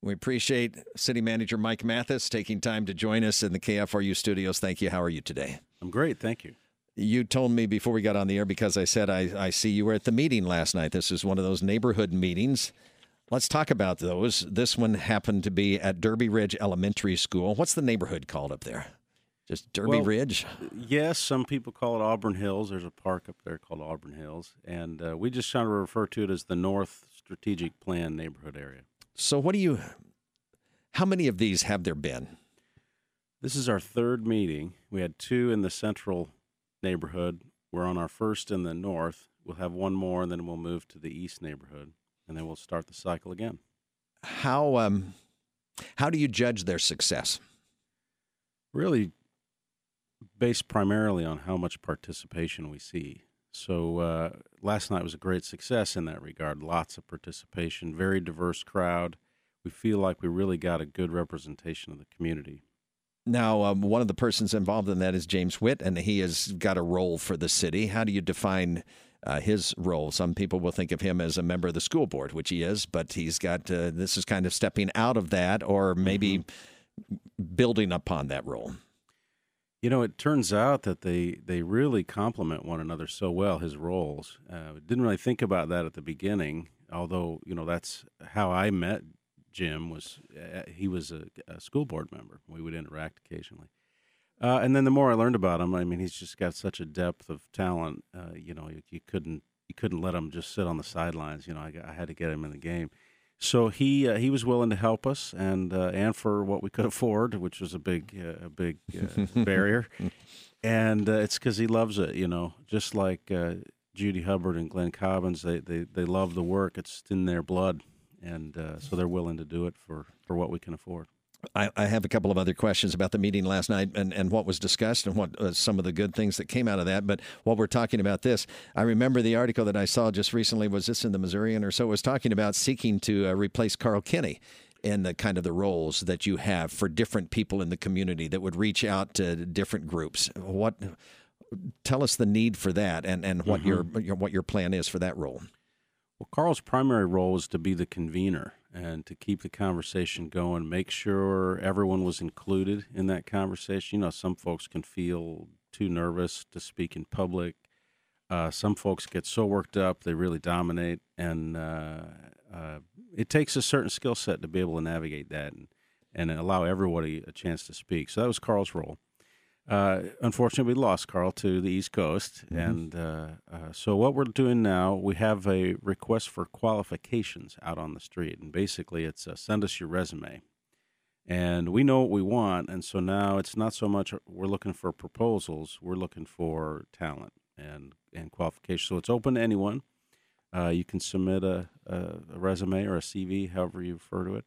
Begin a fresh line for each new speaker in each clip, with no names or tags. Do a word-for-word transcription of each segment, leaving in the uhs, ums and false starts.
We appreciate City Manager Mike Mathis taking time to join us in the K F R U studios. Thank you. How are you today?
I'm great. Thank you.
You told me before we got on the air, because I said I, I see you were at the meeting last night. This is one of those neighborhood meetings. Let's talk about those. This one happened to be at Derby Ridge Elementary School. What's the neighborhood called up there? Just Derby
well,
Ridge?
Yes, some people call it Auburn Hills. There's a park up there called Auburn Hills. And uh, we just try to refer to it as the North Strategic Plan neighborhood area.
So what do you, how many of these have there been?
This is our third meeting. We had two in the central neighborhood. We're on our first in the north. We'll have one more, and then we'll move to the east neighborhood, and then we'll start the cycle again.
How um, how do you judge their success?
Really based primarily on how much participation we see. So uh, last night was a great success in that regard. Lots of participation, very diverse crowd. We feel like we really got a good representation of the community.
Now, um, one of the persons involved in that is James Whitt, and he has got a role for the city. How do you define uh, his role? Some people will think of him as a member of the school board, which he is, but he's got, uh, this is kind of stepping out of that, or maybe mm-hmm. building upon that role.
You know, it turns out that they, they really complement one another so well, his roles. Uh, didn't really think about that at the beginning, although, you know, that's how I met Jim. Was uh, he was a, a school board member. We would interact occasionally. Uh, and then the more I learned about him, I mean, he's just got such a depth of talent. Uh, you know, you, you couldn't you couldn't let him just sit on the sidelines. You know, I, I had to get him in the game. So he uh, he was willing to help us, and uh, and for what we could afford, which was a big uh, a big uh, barrier. And uh, it's because he loves it, you know, just like uh, Judy Hubbard and Glenn Cobbins. They, they they love the work; it's in their blood, and uh, so they're willing to do it for, for what we can afford.
I, I have a couple of other questions about the meeting last night and, and what was discussed and what uh, some of the good things that came out of that. But while we're talking about this, I remember the article that I saw just recently, was this in the Missourian or so, was talking about seeking to uh, replace Carl Kinney in the kind of the roles that you have for different people in the community that would reach out to different groups. What, tell us the need for that and, and what mm-hmm. your, your what your plan is for that role.
Well, Carl's primary role is to be the convener and to keep the conversation going, make sure everyone was included in that conversation. You know, some folks can feel too nervous to speak in public. Uh, some folks get so worked up, they really dominate. And uh, uh, it takes a certain skill set to be able to navigate that and, and allow everybody a chance to speak. So that was Carl's role. Uh, unfortunately, we lost Carl to the East Coast, mm-hmm. and uh, uh, so what we're doing now, we have a request for qualifications out on the street, and basically it's uh, send us your resume, and we know what we want, and so now it's not so much we're looking for proposals, we're looking for talent and, and qualifications, so it's open to anyone. Uh, you can submit a, a, a resume or a C V, however you refer to it,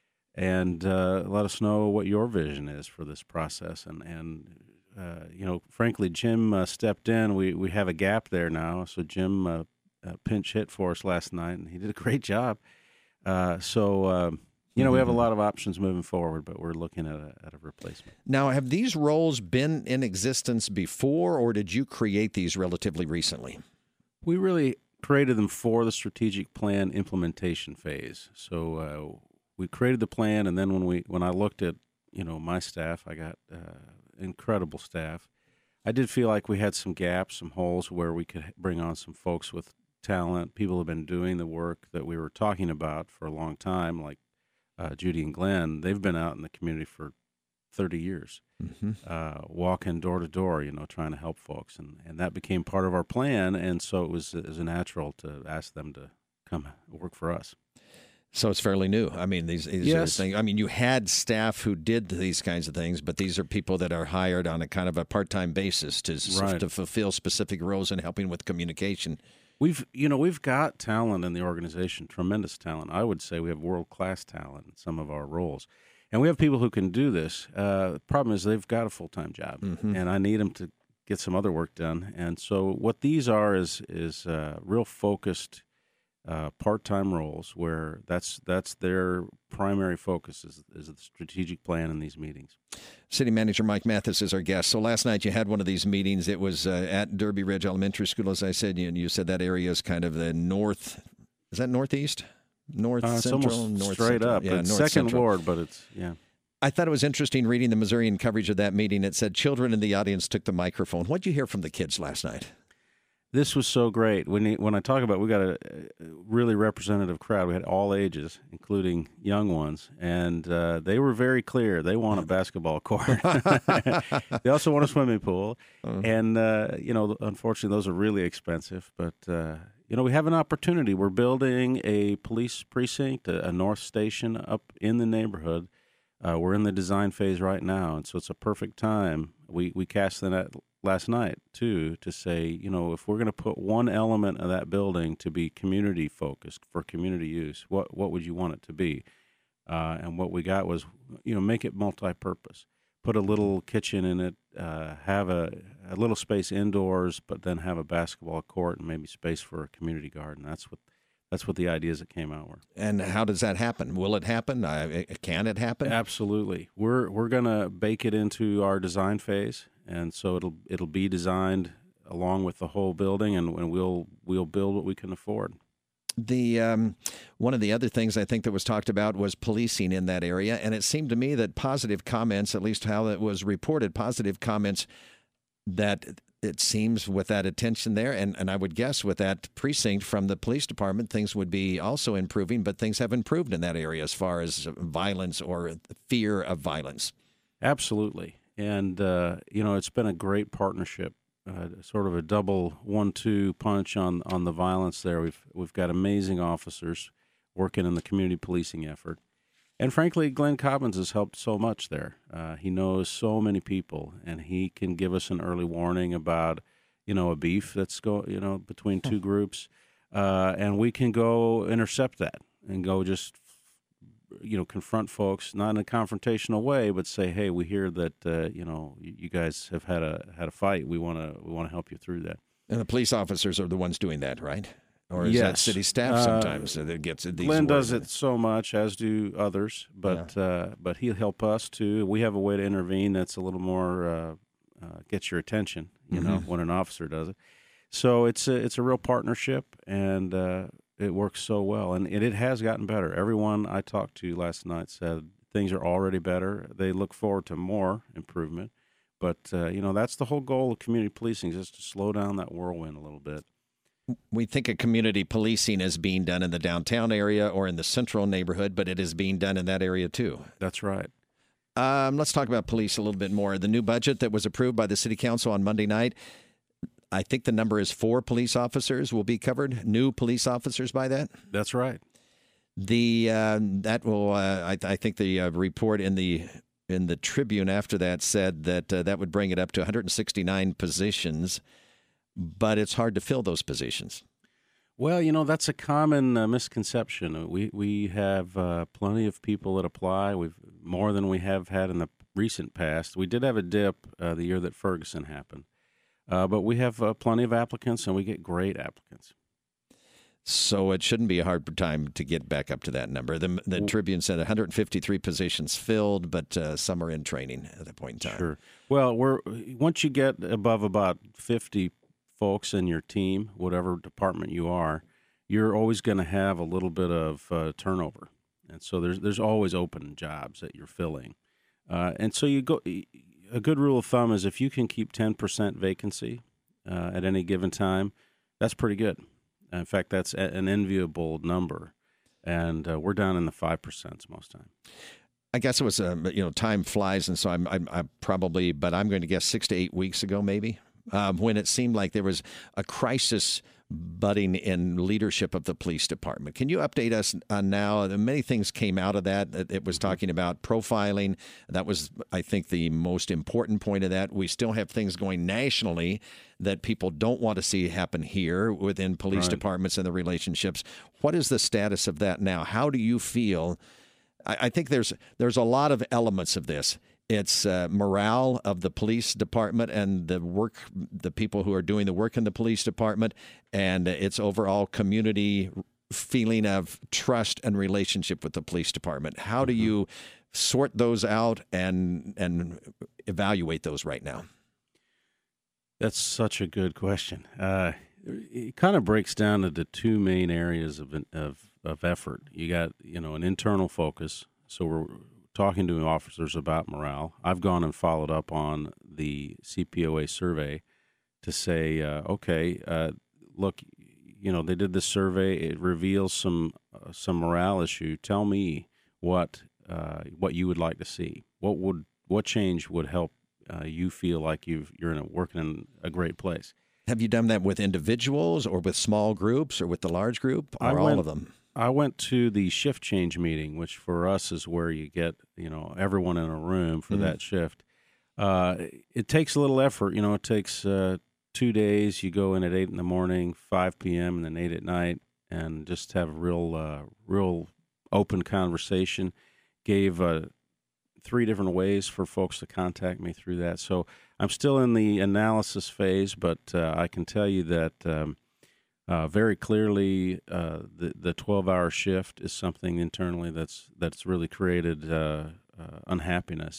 and uh, let us know what your vision is for this process, and, and Uh, you know, frankly, Jim uh, stepped in. We we have a gap there now, so Jim uh, uh, pinch hit for us last night, and he did a great job. Uh, so, uh, you know, we have a lot of options moving forward, but we're looking at a, at a replacement.
Now, have these roles been in existence before, or did you create these relatively recently?
We really created them for the strategic plan implementation phase. So uh, we created the plan, and then when we when I looked at, you know, my staff, I got uh, incredible staff. I did feel like we had some gaps, some holes where we could bring on some folks with talent. People have been doing the work that we were talking about for a long time, like uh, Judy and Glenn. They've been out in the community for thirty years, mm-hmm. uh, walking door to door, you know, trying to help folks. And, and that became part of our plan, and so it was, it was natural to ask them to come work for us.
So it's fairly new. I mean, these, these
yes.
are things. I mean, you had staff who did these kinds of things, but these are people that are hired on a kind of a part-time basis to
right.
to fulfill specific roles and helping with communication.
We've, you know, we've got talent in the organization, tremendous talent. I would say we have world-class talent in some of our roles, and we have people who can do this. Uh, the problem is they've got a full-time job, mm-hmm. and I need them to get some other work done. And so what these are is is uh, real focused. Uh, part-time roles where that's that's their primary focus is, is the strategic plan in these meetings.
City Manager Mike Mathis is our guest. So last night you had one of these meetings. It was uh, at Derby Ridge Elementary School, as I said. You, you said that area is kind of the north. Is that northeast? North
Uh, it's
Central,
almost
North
straight
Central.
up.
Yeah,
It's
North
Second
Central.
Ward, but it's, yeah.
I thought it was interesting reading the Missourian coverage of that meeting. It said children in the audience took the microphone. What did you hear from the kids last night?
This was so great. When when I talk about, we got a really representative crowd. We had all ages, including young ones, and uh, they were very clear. They want a basketball court. They also want a swimming pool, uh-huh. and uh, you know, unfortunately, those are really expensive. But uh, you know, we have an opportunity. We're building a police precinct, a, a North Station up in the neighborhood. Uh, we're in the design phase right now, and so it's a perfect time. We we cast the net last night too to say, you know, if we're going to put one element of that building to be community focused for community use, what what would you want it to be? Uh, and what we got was, you know, make it multi-purpose. Put a little kitchen in it, uh, have a, a little space indoors, but then have a basketball court and maybe space for a community garden. That's what that's what the ideas that came out were.
And how does that happen? Will it happen? Uh, can it happen?
Absolutely. We're we're going to bake it into our design phase. And so it'll it'll be designed along with the whole building, and, and we'll we'll build what we can afford.
The um, one of the other things I think that was talked about was policing in that area, and it seemed to me that positive comments, at least how it was reported, positive comments that it seems with that attention there, and, and I would guess with that precinct from the police department, things would be also improving, but things have improved in that area as far as violence or fear of violence.
Absolutely. And, uh, you know, it's been a great partnership, uh, sort of a double one two punch on, on the violence there. We've we've got amazing officers working in the community policing effort. And frankly, Glenn Cobbins has helped so much there. Uh, he knows so many people, and he can give us an early warning about, you know, a beef that's go, you know, between two groups, uh, and we can go intercept that and go just, you know, confront folks, not in a confrontational way, but say, hey, we hear that, uh, you know, you guys have had a had a fight. We want to we want to help you through that.
And the police officers are the ones doing that, right? Or is
yes.
that city staff sometimes uh, that gets these
Glenn
words?
does it so much, as do others, but yeah. uh, but he'll help us too. We have a way to intervene that's a little more uh, uh, gets your attention, you mm-hmm. know, when an officer does it. So it's a, it's a real partnership, and uh, it works so well, and it, it has gotten better. Everyone I talked to last night said things are already better. They look forward to more improvement, but uh, you know, that's the whole goal of community policing, is just to slow down that whirlwind a little bit.
We think of community policing as being done in the downtown area or in the central neighborhood, but it is being done in that area too.
That's right.
Um, let's talk about police a little bit more. The new budget that was approved by the city council on Monday night, I think the number is four police officers will be covered, new police officers by that.
That's right.
The uh, that will, uh, I, I think the uh, report in the in the Tribune after that said that uh, that would bring it up to one hundred sixty-nine positions. But it's hard to fill those positions.
Well, you know, that's a common uh, misconception. We we have uh, plenty of people that apply. We've more than we have had in the recent past. We did have a dip uh, the year that Ferguson happened, uh, but we have uh, plenty of applicants, and we get great applicants.
So it shouldn't be a hard time to get back up to that number. The, the well, Tribune said one hundred fifty-three positions filled, but uh, some are in training at that point in time.
Sure. Well, we're once you get above about fifty folks in your team, whatever department you are, you're always going to have a little bit of uh, turnover, and so there's there's always open jobs that you're filling, uh, and so you go. A good rule of thumb is if you can keep ten percent vacancy uh, at any given time, that's pretty good. In fact, that's an enviable number, and uh, we're down in the five percent most time.
I guess it was um, you know time flies, and so I'm, I'm I'm probably, but I'm going to guess six to eight weeks ago maybe. Um, when it seemed like there was a crisis budding in leadership of the police department. Can you update us on now? Many things came out of that. It was talking about profiling. That was, I think, the most important point of that. We still have things going nationally that people don't want to see happen here within police right. departments and the relationships. What is the status of that now? How do you feel? I, I think there's there's a lot of elements of this. It's uh, morale of the police department and the work, the people who are doing the work in the police department, and it's overall community feeling of trust and relationship with the police department. How do you sort those out and and evaluate those right now?
That's such a good question. Uh, it kind of breaks down into two main areas of of, of effort. You got, you know, an internal focus. So we're talking to officers about morale. I've gone and followed up on the C P O A survey to say, uh, okay, uh, look, you know, they did this survey. It reveals some uh, some morale issue. Tell me what uh, what you would like to see. What would what change would help uh, you feel like you've you're in a, working in a great place.
Have you done that with individuals or with small groups or with the large group or
I
all
went,
of them?
I went to the shift change meeting, which for us is where you get, you know, everyone in a room for mm-hmm. that shift. Uh, it takes a little effort. You know, it takes uh, two days. You go in at eight in the morning, five p.m., and then eight at night, and just have a real, uh, real open conversation. Gave uh, three different ways for folks to contact me through that. So I'm still in the analysis phase, but uh, I can tell you that um, uh, very clearly uh, the the twelve-hour shift is something internally that's that's really created uh, uh, unhappiness.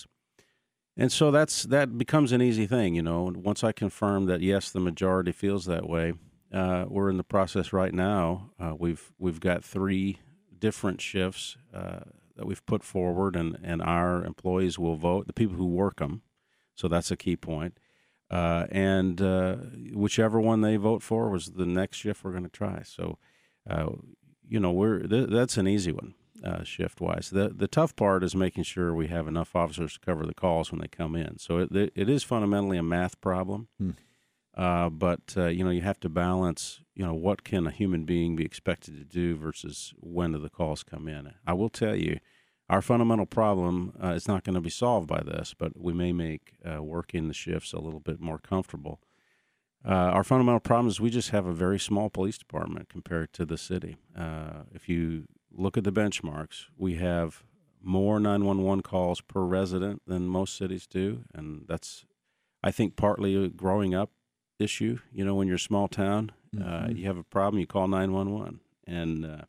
And so that's that becomes an easy thing, you know. Once I confirm that, yes, the majority feels that way, uh, we're in the process right now. Uh, we've we've got three different shifts uh, that we've put forward, and, and our employees will vote, the people who work them. So that's a key point. Uh, and uh, whichever one they vote for was the next shift we're going to try. So, uh, you know, we're th- that's an easy one. Uh, shift-wise. The the tough part is making sure we have enough officers to cover the calls when they come in. So it it is fundamentally a math problem, hmm. uh, but uh, you know you have to balance. You know what can a human being be expected to do versus when do the calls come in. I will tell you, our fundamental problem uh, is not going to be solved by this, but we may make uh, working the shifts a little bit more comfortable. Uh, our fundamental problem is we just have a very small police department compared to the city. Uh, if you look at the benchmarks, we have more nine one one calls per resident than most cities do, and that's, I think, partly a growing up issue. You know, when you're a small town, mm-hmm. uh, you have a problem, you call nine one one, and uh,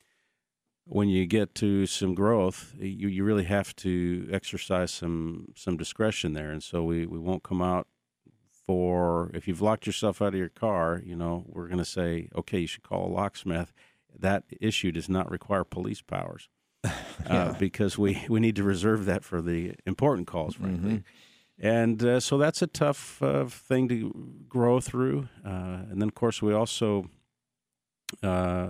when you get to some growth, you, you really have to exercise some some discretion there, and so we, we won't come out for, if you've locked yourself out of your car, you know, we're going to say, okay, you should call a locksmith. That issue does not require police powers uh, yeah. because we, we need to reserve that for the important calls, frankly. Mm-hmm. And uh, so that's a tough uh, thing to grow through. Uh, and then, of course, we also, uh,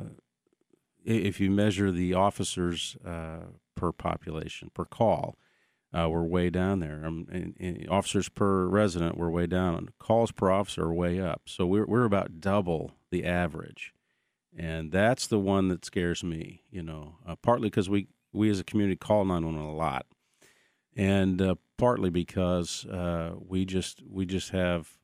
if you measure the officers uh, per population, per call, uh, we're way down there. Um, and, and officers per resident, we're way down. Calls per officer are way up. So we're we're about double the average. And that's the one that scares me, you know, uh, partly because we, we as a community call nine one one a lot, and uh, partly because uh, we just we just have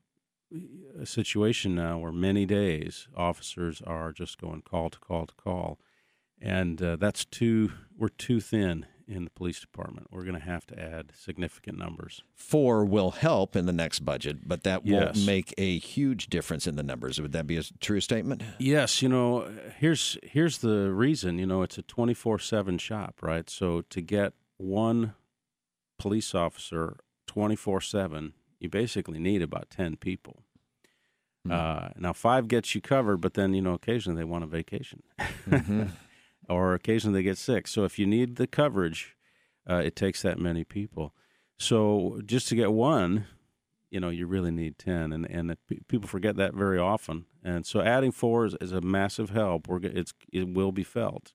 a situation now where many days officers are just going call to call to call, and uh, that's too we're too thin in the police department. We're going to have to add significant numbers.
Four will help in the next budget, but that
yes.
won't make a huge difference in the numbers. Would that be a true statement?
Yes. You know, here's here's the reason. You know, it's a twenty-four seven shop, right? So to get one police officer twenty-four seven, you basically need about ten people. Mm-hmm. Uh, now, five gets you covered, but then, you know, occasionally they want a vacation. Mm-hmm. Or occasionally they get sick. So if you need the coverage, uh, it takes that many people. So just to get one, you know, you really need ten, and and p- people forget that very often. And so adding four is, is a massive help. We're it's it will be felt,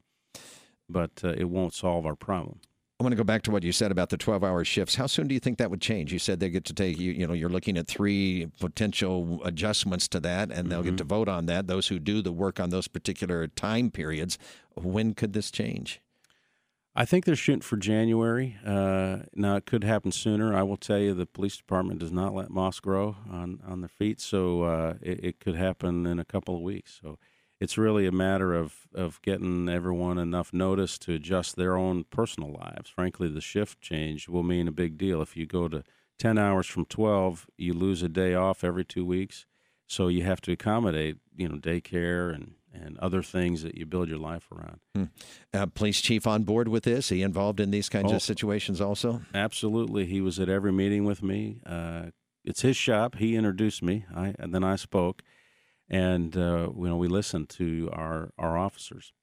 but uh, it won't solve our problem.
I want to go back to what you said about the twelve-hour shifts. How soon do you think that would change? You said they get to take, you, you know, you're looking at three potential adjustments to that, and they'll mm-hmm. get to vote on that, those who do the work on those particular time periods. When could this change?
I think they're shooting for January. Uh, now, it could happen sooner. I will tell you the police department does not let moss grow on, on their feet, so uh, it, it could happen in a couple of weeks. So it's really a matter of, of getting everyone enough notice to adjust their own personal lives. Frankly, the shift change will mean a big deal. If you go to ten hours from twelve, you lose a day off every two weeks. So you have to accommodate, you know, daycare and, and other things that you build your life around.
Hmm. Uh, police chief on board with this? Is he involved in these kinds
oh,
of situations also?
Absolutely. He was at every meeting with me. Uh, it's his shop. He introduced me, I, and then I spoke. And, uh, you know, we listen to our, our officers.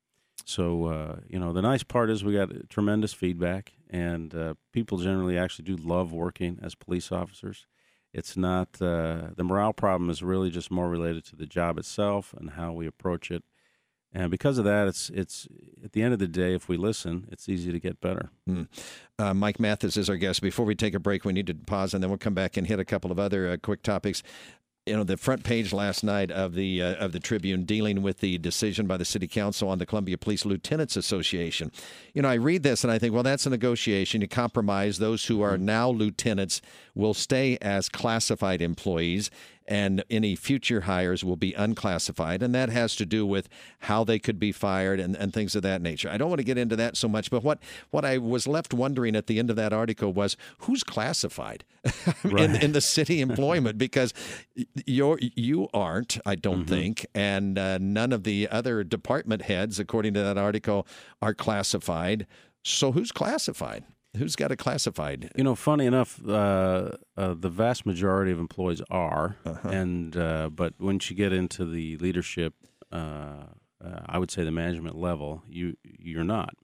So, uh, you know, the nice part is we got tremendous feedback, and uh, people generally actually do love working as police officers. It's not, uh, the morale problem is really just more related to the job itself and how we approach it. And because of that, it's it's at the end of the day, if we listen, it's easy to get better.
Mm. Uh, Mike Mathis is our guest. Before we take a break, we need to pause, and then we'll come back and hit a couple of other uh, quick topics. You know, the front page last night of the uh, of the Tribune dealing with the decision by the City Council on the Columbia Police Lieutenants Association. You know, I read this and I think, well, that's a negotiation. You compromise. Those who are now lieutenants will stay as classified employees, and any future hires will be unclassified. And that has to do with how they could be fired and, and things of that nature. I don't want to get into that so much, but what, what I was left wondering at the end of that article was, who's classified
Right.
in, in the city employment? Because you're, you aren't, I don't
Mm-hmm.
think, and uh, none of the other department heads, according to that article, are classified. So who's classified? Who's got a classified?
You know, funny enough, uh, uh, the vast majority of employees are,
Uh-huh.
and uh, but once you get into the leadership, uh, uh, I would say the management level, you you're not,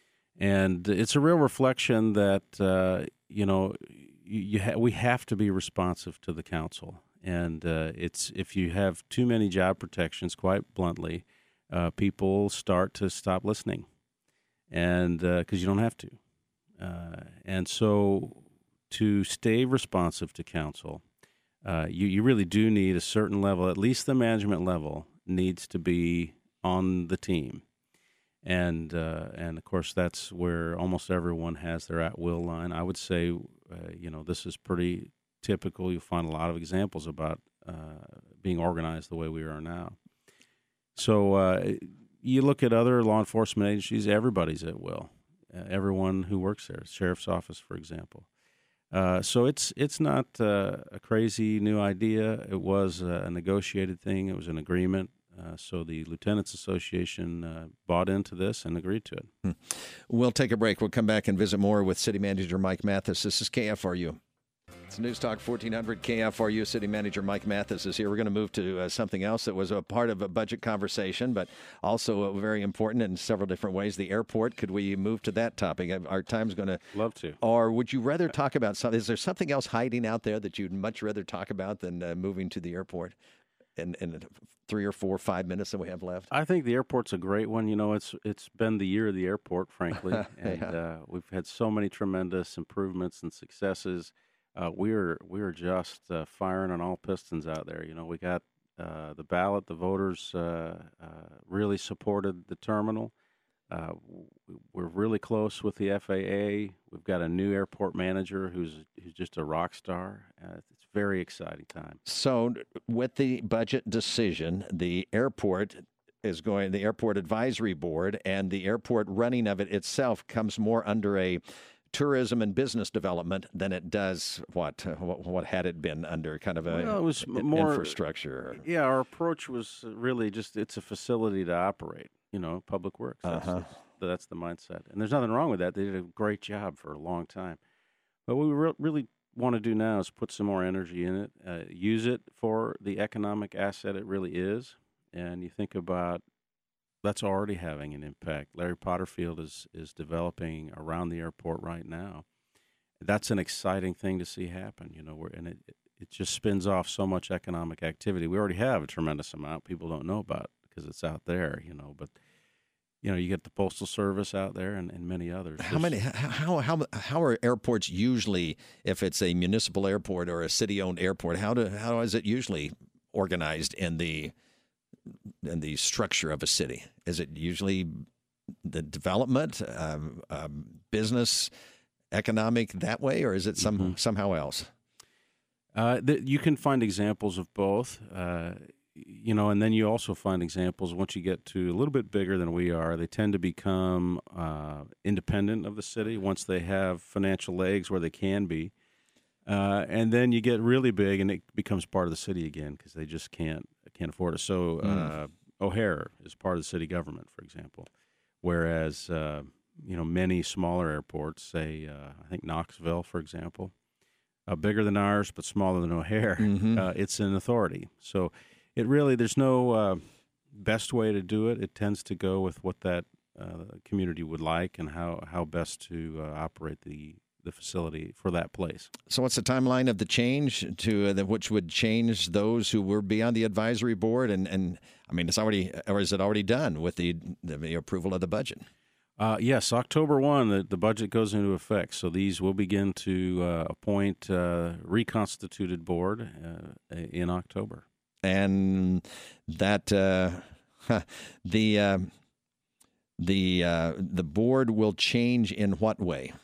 and it's a real reflection that uh, you know you, you ha- we have to be responsive to the council, and uh, it's if you have too many job protections, quite bluntly, uh, people start to stop listening, and because you don't have to. Uh, and so to stay responsive to council, uh, you, you really do need a certain level, at least the management level, needs to be on the team. And, uh, and of course, that's where almost everyone has their at-will line. I would say, uh, you know, this is pretty typical. You'll find a lot of examples about uh, being organized the way we are now. So uh, you look at other law enforcement agencies, everybody's at will. Uh, everyone who works there, sheriff's office, for example. Uh, so it's it's not uh, a crazy new idea. It was uh, a negotiated thing. It was an agreement. Uh, so the Lieutenants Association uh, bought into this and agreed to it.
Hmm. We'll take a break. We'll come back and visit more with City Manager Mike Mathis. This is K F R U. It's News Talk fourteen hundred K F R U. City Manager Mike Mathis is here. We're going to move to uh, something else that was a part of a budget conversation, but also uh, very important in several different ways. The airport. Could we move to that topic? Our time's going to.
Love to.
Or would you rather talk about something? Is there something else hiding out there that you'd much rather talk about than uh, moving to the airport in, in three or four, five minutes that we have left?
I think the airport's a great one. You know, it's it's been the year of the airport, frankly, and
Yeah.
uh, we've had so many tremendous improvements and successes. Uh, we're we're just uh, firing on all pistons out there. You know, we got uh, the ballot. The voters uh, uh, really supported the terminal. Uh, we're really close with the F A A. We've got a new airport manager who's who's just a rock star. Uh, it's a very exciting time.
So, with the budget decision, the airport is going. The airport advisory board and the airport running of it itself comes more under a tourism and business development than it does what uh, what, what had it been under kind of a
Well, it was
in-
more
infrastructure.
Yeah, our approach was really just it's a facility to operate. You know, public works. That's,
Uh-huh.
that's, that's the mindset, and there's nothing wrong with that. They did a great job for a long time. But what we re- really want to do now is put some more energy in it, uh, use it for the economic asset it really is. And you think about that's already having an impact. Larry Potter Field is is developing around the airport right now. That's an exciting thing to see happen. You know, where and it it just spins off so much economic activity. We already have a tremendous amount people don't know about because it's out there. You know, but you know, you get the Postal Service out there and, and many others.
How
There's-
many? How how how are airports usually? If it's a municipal airport or a city-owned airport, how do how is it usually organized in the in the structure of a city? Is it usually the development, um, um, business, economic that way, or is it some
Mhm.
somehow else?
Uh, th- you can find examples of both, uh, you know, and then you also find examples once you get to a little bit bigger than we are. They tend to become uh, independent of the city once they have financial legs where they can be. Uh, and then you get really big and it becomes part of the city again because they just can't can't afford it. So uh, O'Hare is part of the city government, for example, whereas, uh, you know, many smaller airports, say, uh, I think Knoxville, for example, Uh, bigger than ours, but smaller than O'Hare.
Mhm.
Uh, it's an authority. So it really, there's no uh, best way to do it. It tends to go with what that uh, the community would like and how, how best to uh, operate the, the facility for that place.
So what's the timeline of the change to uh, the, which would change those who were be on the advisory board? And, and I mean, it's already, or is it already done with the, the approval of the budget?
Uh, yes, October first, the, the budget goes into effect. So these will begin to uh, appoint uh, reconstituted board uh, in October.
And that uh, the uh, the uh, the board will change in what way?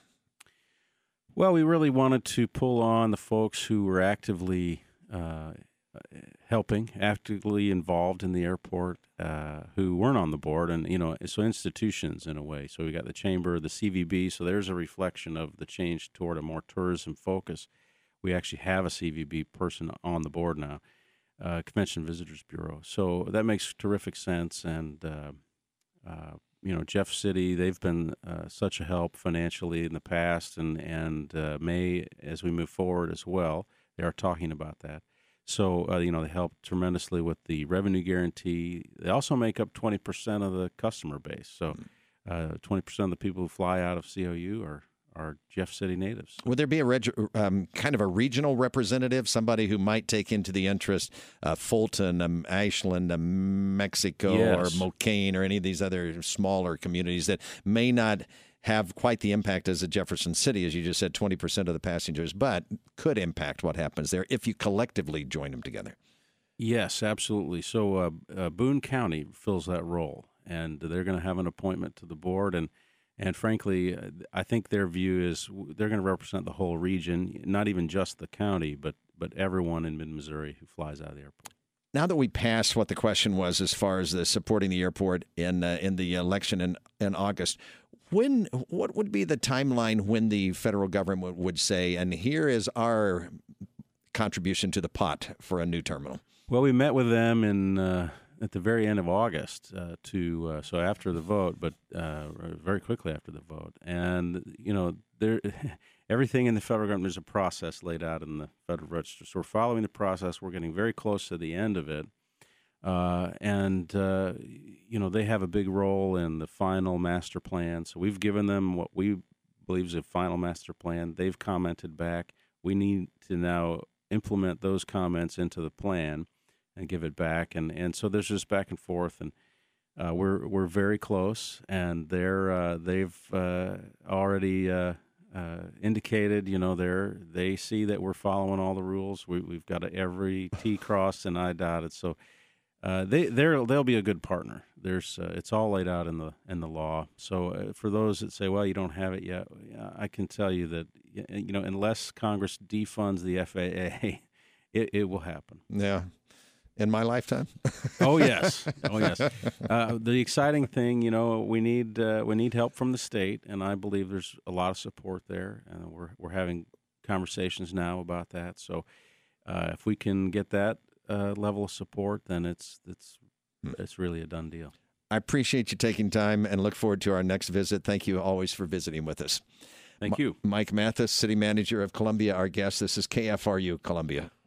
Well, we really wanted to pull on the folks who were actively uh, helping, actively involved in the airport, uh, who weren't on the board, and you know, so institutions in a way. So we got the chamber, the C V B. So there's a reflection of the change toward a more tourism focus. We actually have a C V B person on the board now, uh, Convention Visitors Bureau. So that makes terrific sense. And uh, uh, you know, Jeff City, they've been uh, such a help financially in the past, and and uh, may as we move forward as well. They are talking about that. So, uh, you know, they help tremendously with the revenue guarantee. They also make up twenty percent of the customer base. So uh, twenty percent of the people who fly out of C O U are, are Jeff City natives.
Would there be a reg- um, kind of a regional representative, somebody who might take into the interest uh, Fulton, um, Ashland, um, Mexico,
Yes.
or Mocaine, or any of these other smaller communities that may not have quite the impact as a Jefferson City, as you just said, twenty percent of the passengers, but could impact what happens there if you collectively join them together?
Yes, absolutely. So uh, uh, Boone County fills that role, and they're going to have an appointment to the board. And, and frankly, uh, I think their view is w- they're going to represent the whole region, not even just the county, but, but everyone in mid-Missouri who flies out of the airport.
Now that we passed what the question was as far as the supporting the airport in uh, in the election in, in August, when what would be the timeline when the federal government would say, and here is our contribution to the pot for a new terminal?
Well, we met with them in uh, at the very end of August uh, to uh, so after the vote, but uh, very quickly after the vote, and you know there. Everything in the federal government, there's a process laid out in the Federal Register. So we're following the process. We're getting very close to the end of it. Uh, and, uh, you know, they have a big role in the final master plan. So we've given them what we believe is a final master plan. They've commented back. We need to now implement those comments into the plan and give it back. And, and so there's just back and forth. And uh, we're we're very close. And they're uh, they've uh, already uh, uh, indicated, you know, they're they see that we're following all the rules. We, we've got every T crossed and I dotted. So uh, they they're they'll be a good partner. There's uh, it's all laid out in the in the law. So uh, for those that say, well, you don't have it yet, I can tell you that, you know, unless Congress defunds the F A A, it, it will happen.
Yeah. In my lifetime?
Oh yes, oh yes. Uh, the exciting thing, you know, we need uh, we need help from the state, and I believe there's a lot of support there, and we're we're having conversations now about that. So, uh, if we can get that uh, level of support, then it's it's it's really a done deal.
I appreciate you taking time, and look forward to our next visit. Thank you always for visiting with us.
Thank you,
M- Mike Mathis, City Manager of Columbia, our guest. This is K F R U Columbia.